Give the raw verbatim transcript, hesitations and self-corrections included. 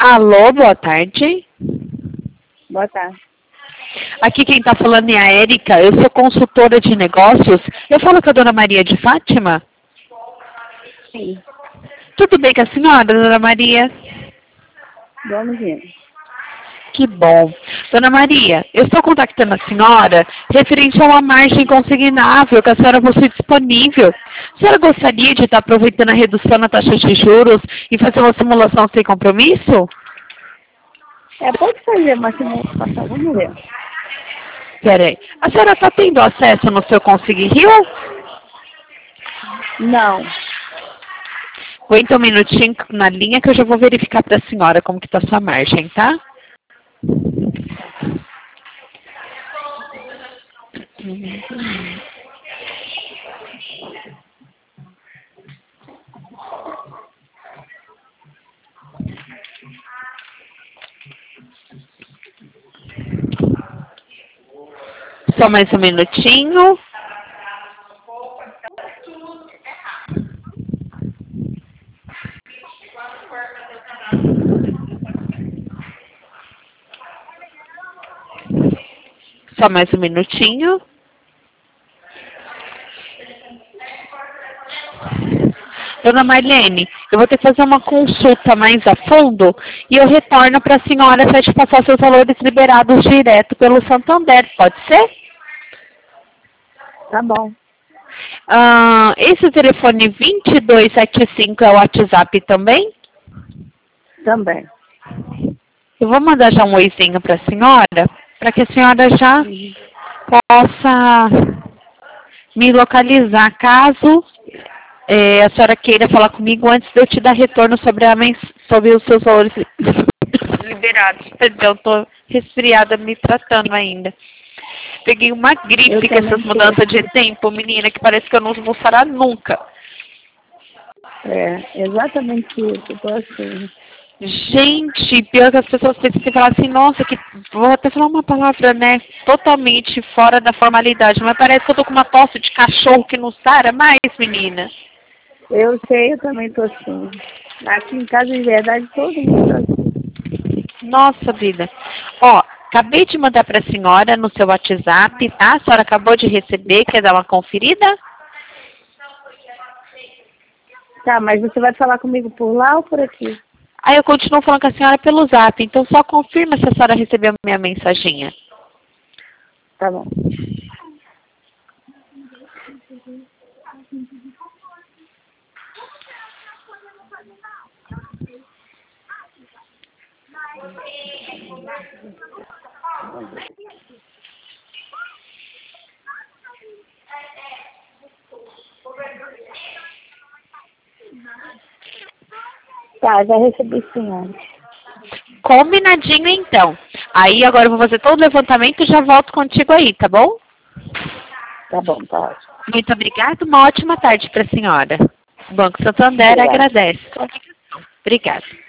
Alô, boa tarde. Boa tarde. Aqui quem está falando é a Érica, eu sou consultora de negócios. Eu falo com a dona Maria de Fátima? Sim. Tudo bem com a senhora, dona Maria? Vamos ver. Que bom. Dona Maria, eu estou contactando a senhora referente a uma margem consignável que a senhora possui disponível. A senhora gostaria de estar aproveitando a redução na taxa de juros e fazer uma simulação sem compromisso? É, pode fazer uma simulação, vamos ver. Peraí, a senhora está tendo acesso no seu Consig Rio? Não. Aguenta um minutinho na linha que eu já vou verificar para a senhora como que está a sua margem, tá? Só mais um minutinho. Só mais um minutinho. Dona Marlene, eu vou ter que fazer uma consulta mais a fundo e eu retorno para a senhora para te passar seus valores liberados direto pelo Santander, pode ser? Tá bom. Ah, esse telefone vinte e dois setenta e cinco é o WhatsApp também? Também. Eu vou mandar já um oizinho para a senhora, para que a senhora já Uhum. possa me localizar, caso é, a senhora queira falar comigo antes de eu te dar retorno sobre, a mens sobre os seus valores liberados. Perdão, estou resfriada me tratando ainda. Peguei uma gripe com essas mudanças de tempo, menina, que parece que eu não vou sarar nunca. É, exatamente isso, eu tô assim. Gente, pior que as pessoas pensam que falar assim, nossa, que vou até falar uma palavra, né, totalmente fora da formalidade, mas parece que eu tô com uma tosse de cachorro que não sara mais, menina. Eu sei, eu também tô assim. Aqui em casa, de verdade, todo mundo tá assim. Nossa vida. Ó, acabei de mandar para a senhora no seu WhatsApp, tá? A senhora acabou de receber, quer dar uma conferida? Tá, mas você vai falar comigo por lá ou por aqui? Aí eu continuo falando com a senhora pelo Zap, então só confirma se a senhora recebeu a minha mensaginha. Tá bom. Tá, já recebi sim antes. Combinadinho então. Aí agora eu vou fazer todo o levantamento e já volto contigo aí, tá bom? Tá bom, tá ótimo. Muito obrigada, uma ótima tarde para a senhora. O Banco Santander Obrigada. agradece. Obrigada.